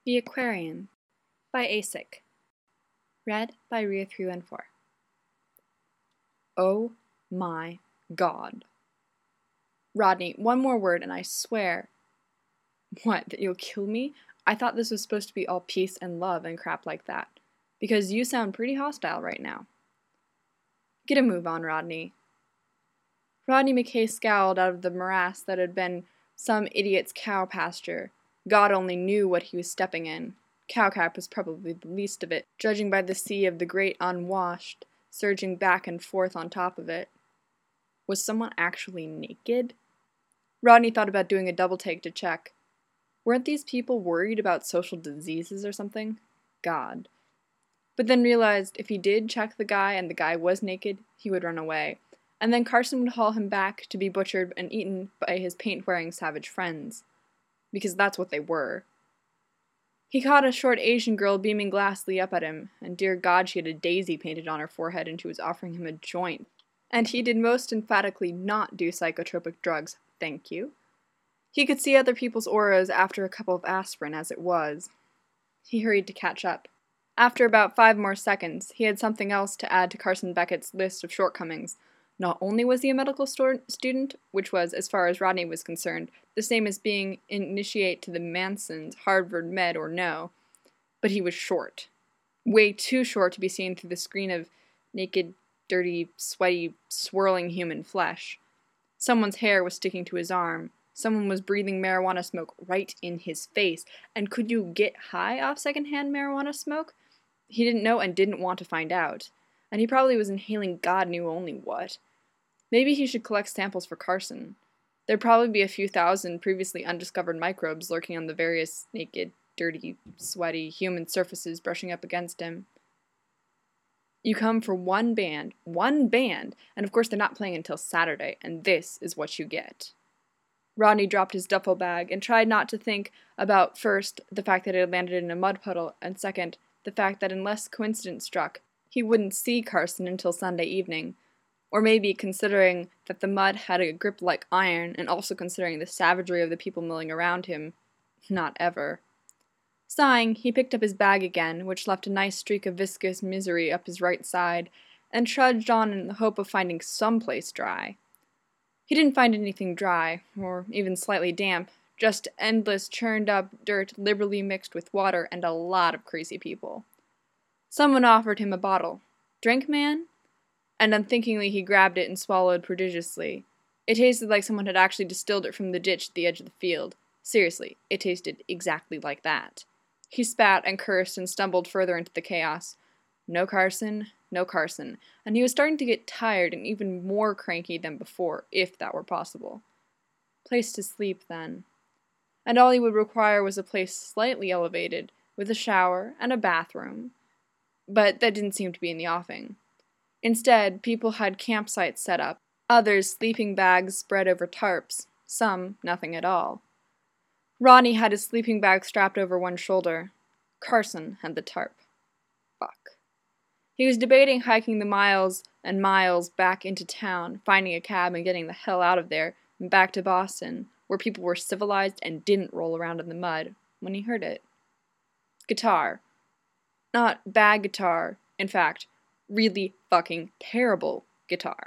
The Aquarian by Asik. Read by Ria314. Oh my God. Rodney, one more word and I swear. What, that you'll kill me? I thought this was supposed to be all peace and love and crap like that. Because you sound pretty hostile right now. Get a move on, Rodney. Rodney McKay scowled out of the morass that had been some idiot's cow pasture. God only knew what he was stepping in. Cowcap was probably the least of it, judging by the sea of the great unwashed, surging back and forth on top of it. Was someone actually naked? Rodney thought about doing a double take to check. Weren't these people worried about social diseases or something? God. But then realized if he did check the guy and the guy was naked, he would run away. And then Carson would haul him back to be butchered and eaten by his paint-wearing savage friends. Because that's what they were. He caught a short Asian girl beaming glassily up at him, and dear God she had a daisy painted on her forehead and she was offering him a joint. And he did most emphatically not do psychotropic drugs, thank you. He could see other people's auras after a couple of aspirin as it was. He hurried to catch up. After about 5 more seconds, he had something else to add to Carson Beckett's list of shortcomings. Not only was he a medical student, which was, as far as Rodney was concerned, the same as being initiate to the Mansons, Harvard Med or no, but he was short. Way too short to be seen through the screen of naked, dirty, sweaty, swirling human flesh. Someone's hair was sticking to his arm. Someone was breathing marijuana smoke right in his face. And could you get high off secondhand marijuana smoke? He didn't know and didn't want to find out. And he probably was inhaling God knew only what. Maybe he should collect samples for Carson. There'd probably be a few thousand previously undiscovered microbes lurking on the various naked, dirty, sweaty human surfaces brushing up against him. You come for one band, and of course they're not playing until Saturday, and this is what you get. Rodney dropped his duffel bag and tried not to think about, first, the fact that it had landed in a mud puddle, and second, the fact that unless coincidence struck, he wouldn't see Carson until Sunday evening. Or maybe, considering that the mud had a grip like iron, and also considering the savagery of the people milling around him, not ever. Sighing, he picked up his bag again, which left a nice streak of viscous misery up his right side, and trudged on in the hope of finding some place dry. He didn't find anything dry, or even slightly damp, just endless churned-up dirt liberally mixed with water and a lot of crazy people. Someone offered him a bottle. Drink, man? And unthinkingly he grabbed it and swallowed prodigiously. It tasted like someone had actually distilled it from the ditch at the edge of the field. Seriously, it tasted exactly like that. He spat and cursed and stumbled further into the chaos. No Carson, and he was starting to get tired and even more cranky than before, if that were possible. Place to sleep, then. And all he would require was a place slightly elevated, with a shower and a bathroom. But that didn't seem to be in the offing. Instead, people had campsites set up, others sleeping bags spread over tarps, some nothing at all. Rodney had his sleeping bag strapped over one shoulder. Carson had the tarp. Fuck. He was debating hiking the miles and miles back into town, finding a cab and getting the hell out of there, and back to Boston, where people were civilized and didn't roll around in the mud, when he heard it. Guitar. Not bad guitar, in fact, really fucking terrible guitar.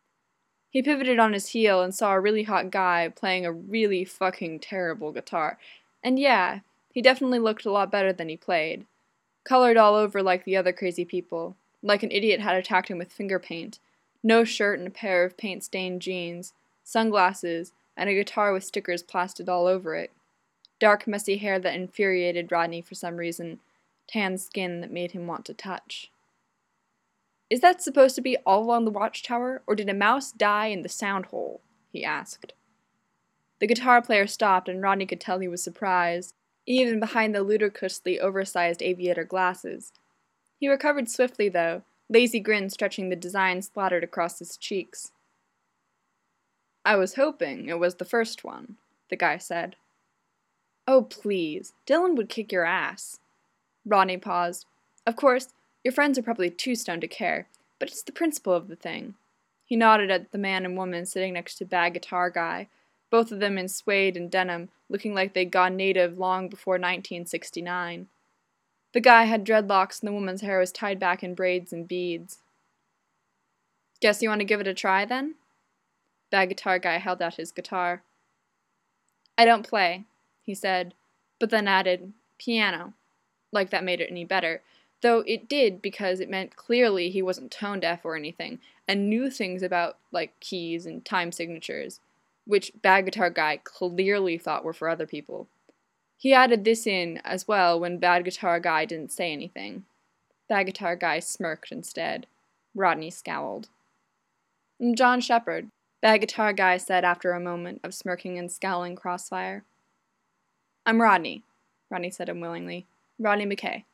He pivoted on his heel and saw a really hot guy playing a really fucking terrible guitar. And yeah, he definitely looked a lot better than he played. Colored all over like the other crazy people, like an idiot had attacked him with finger paint. No shirt and a pair of paint-stained jeans, sunglasses, and a guitar with stickers plastered all over it. Dark, messy hair that infuriated Rodney for some reason, tan skin that made him want to touch. Is that supposed to be all along the watchtower, or did a mouse die in the sound hole? He asked. The guitar player stopped, and Rodney could tell he was surprised, even behind the ludicrously oversized aviator glasses. He recovered swiftly, though, lazy grin stretching the design splattered across his cheeks. I was hoping it was the first one, the guy said. Oh, please, Dylan would kick your ass. Rodney paused. Of course, your friends are probably too stoned to care, but it's the principle of the thing. He nodded at the man and woman sitting next to Bad Guitar Guy, both of them in suede and denim, looking like they'd gone native long before 1969. The guy had dreadlocks and the woman's hair was tied back in braids and beads. Guess you want to give it a try, then? Bad guitar guy held out his guitar. I don't play, he said, but then added, piano. Like that made it any better, though it did because it meant clearly he wasn't tone deaf or anything, and knew things about, like, keys and time signatures, which Bad Guitar Guy clearly thought were for other people. He added this in as well when Bad Guitar Guy didn't say anything. Bad Guitar Guy smirked instead. Rodney scowled. John Shepard, Bad Guitar Guy said after a moment of smirking and scowling crossfire. I'm Rodney, Rodney said unwillingly. Rodney McKay.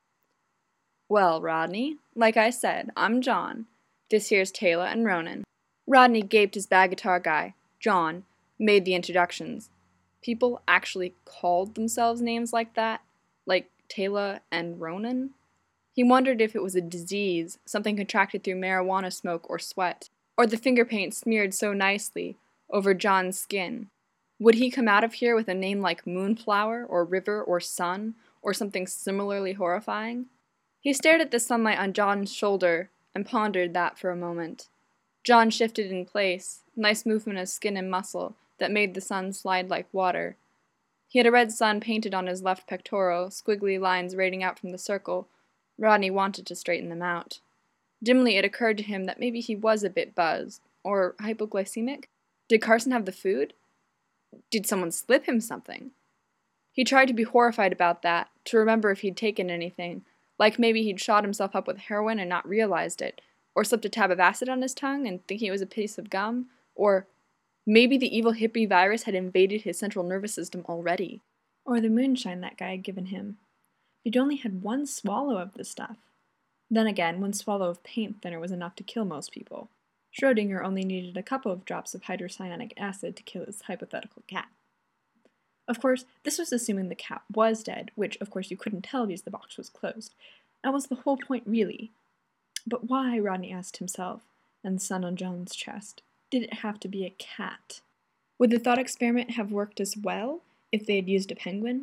Well, Rodney, like I said, I'm John. This here's Taylor and Ronan. Rodney gaped as Bad Guitar Guy, John, made the introductions. People actually called themselves names like that? Like Taylor and Ronan? He wondered if it was a disease, something contracted through marijuana smoke or sweat, or the finger paint smeared so nicely over John's skin. Would he come out of here with a name like Moonflower, or River, or Sun, or something similarly horrifying? He stared at the sunlight on John's shoulder and pondered that for a moment. John shifted in place, nice movement of skin and muscle that made the sun slide like water. He had a red sun painted on his left pectoral, squiggly lines radiating out from the circle. Rodney wanted to straighten them out. Dimly it occurred to him that maybe he was a bit buzzed, or hypoglycemic. Did Carson have the food? Did someone slip him something? He tried to be horrified about that, to remember if he'd taken anything, like maybe he'd shot himself up with heroin and not realized it, or slipped a tab of acid on his tongue and thinking it was a piece of gum, or maybe the evil hippie virus had invaded his central nervous system already. Or the moonshine that guy had given him. He'd only had one swallow of the stuff. Then again, one swallow of paint thinner was enough to kill most people. Schrodinger only needed a couple of drops of hydrocyanic acid to kill his hypothetical cat. Of course, this was assuming the cat was dead, which, of course, you couldn't tell because the box was closed. That was the whole point, really. But why, Rodney asked himself, and the sun on John's chest, did it have to be a cat? Would the thought experiment have worked as well if they had used a penguin?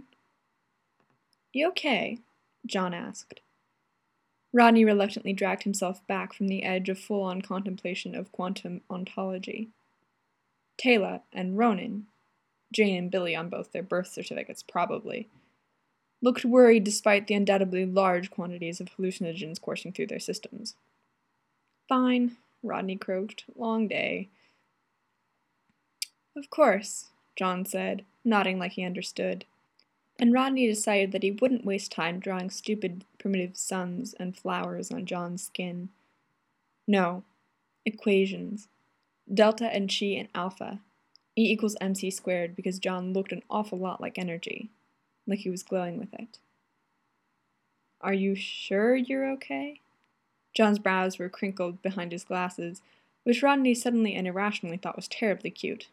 You okay? John asked. Rodney reluctantly dragged himself back from the edge of full-on contemplation of quantum ontology. Taylor and Ronan, Jane and Billy on both their birth certificates probably, looked worried despite the undoubtedly large quantities of hallucinogens coursing through their systems. Fine, Rodney croaked. Long day. Of course, John said, nodding like he understood. And Rodney decided that he wouldn't waste time drawing stupid primitive suns and flowers on John's skin. No. Equations. Delta and chi and alpha. E equals mc squared because John looked an awful lot like energy. Like he was glowing with it. Are you sure you're okay? John's brows were crinkled behind his glasses, which Rodney suddenly and irrationally thought was terribly cute.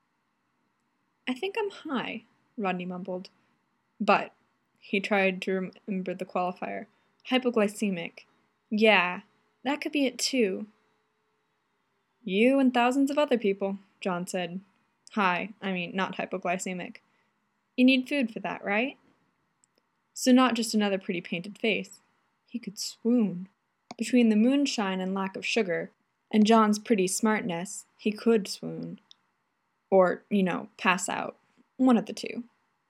I think I'm high, Rodney mumbled. But, he tried to remember the qualifier, hypoglycemic. Yeah, that could be it too. You and thousands of other people, John said. Not hypoglycemic. You need food for that, right? So not just another pretty painted face. He could swoon. Between the moonshine and lack of sugar, and John's pretty smartness, he could swoon. Or, pass out. One of the two.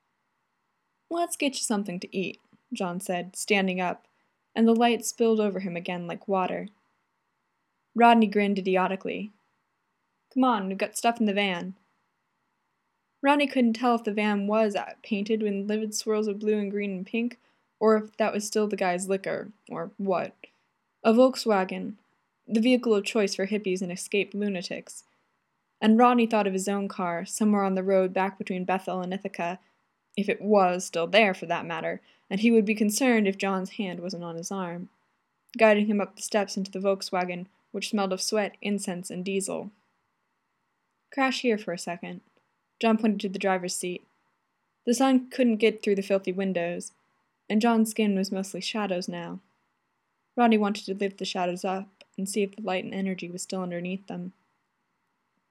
Let's get you something to eat, John said, standing up, and the light spilled over him again like water. Rodney grinned idiotically. Come on, we've got stuff in the van. Rodney couldn't tell if the van was painted in livid swirls of blue and green and pink, or if that was still the guy's liquor, or what. A Volkswagen, the vehicle of choice for hippies and escaped lunatics. And Rodney thought of his own car, somewhere on the road back between Bethel and Ithaca, if it was still there for that matter, and he would be concerned if John's hand wasn't on his arm, guiding him up the steps into the Volkswagen, which smelled of sweat, incense, and diesel. Crash here for a second. John pointed to the driver's seat. The sun couldn't get through the filthy windows, and John's skin was mostly shadows now. Rodney wanted to lift the shadows up and see if the light and energy was still underneath them.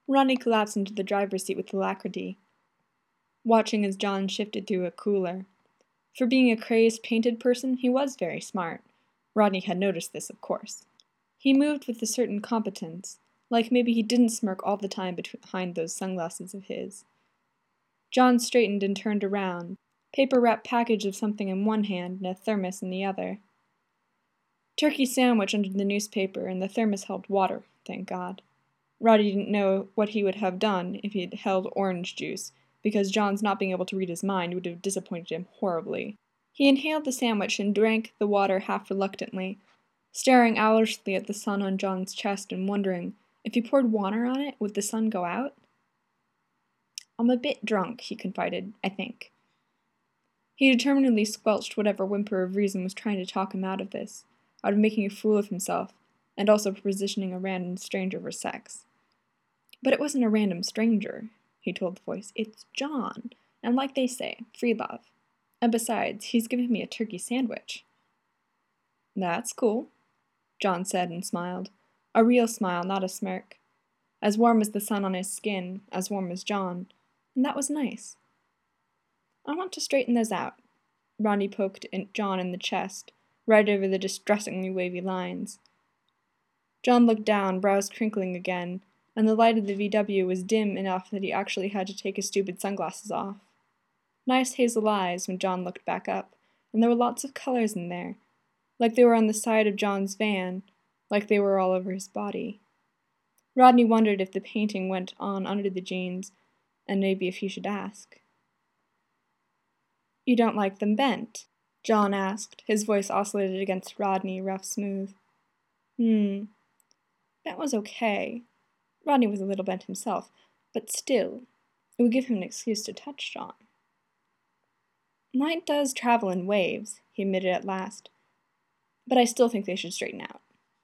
Rodney collapsed into the driver's seat with alacrity, watching as John shifted through a cooler. For being a crazed, painted person, he was very smart. Rodney had noticed this, of course. He moved with a certain competence, like maybe he didn't smirk all the time behind those sunglasses of his. John straightened and turned around, paper-wrapped package of something in one hand and a thermos in the other. Turkey sandwich under the newspaper, and the thermos held water, thank God. Rodney didn't know what he would have done if he had held orange juice, because John's not being able to read his mind would have disappointed him horribly. He inhaled the sandwich and drank the water half reluctantly, staring owlishly at the sun on John's chest and wondering, if he poured water on it, would the sun go out? "I'm a bit drunk," he confided, "I think." He determinedly squelched whatever whimper of reason was trying to talk him out of this, out of making a fool of himself, and also positioning a random stranger for sex. "But it wasn't a random stranger," he told the voice. "It's John, and like they say, free love. And besides, he's giving me a turkey sandwich." "That's cool," John said and smiled. A real smile, not a smirk. As warm as the sun on his skin, as warm as John, and that was nice. "I want to straighten those out." Rodney poked John in the chest, right over the distressingly wavy lines. John looked down, brows crinkling again, and the light of the VW was dim enough that he actually had to take his stupid sunglasses off. Nice hazel eyes when John looked back up, and there were lots of colors in there, like they were on the side of John's van, like they were all over his body. Rodney wondered if the painting went on under the jeans, and maybe if he should ask. "You don't like them bent?" John asked. His voice oscillated against Rodney, rough smooth. That was okay. Rodney was a little bent himself, but still, it would give him an excuse to touch John. "Light does travel in waves," he admitted at last, "but I still think they should straighten out."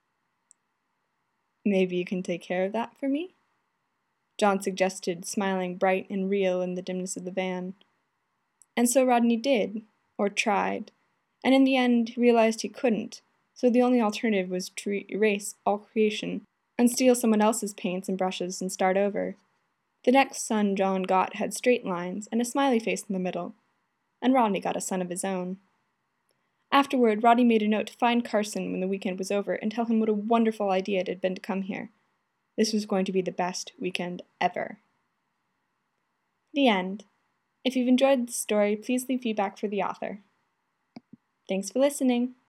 "Maybe you can take care of that for me?" John suggested, smiling bright and real in the dimness of the van. And so Rodney did, or tried, and in the end realized he couldn't, so the only alternative was to erase all creation and steal someone else's paints and brushes and start over. The next son John got had straight lines and a smiley face in the middle, and Rodney got a son of his own. Afterward, Rodney made a note to find Carson when the weekend was over and tell him what a wonderful idea it had been to come here. This was going to be the best weekend ever. The end. If you've enjoyed this story, please leave feedback for the author. Thanks for listening.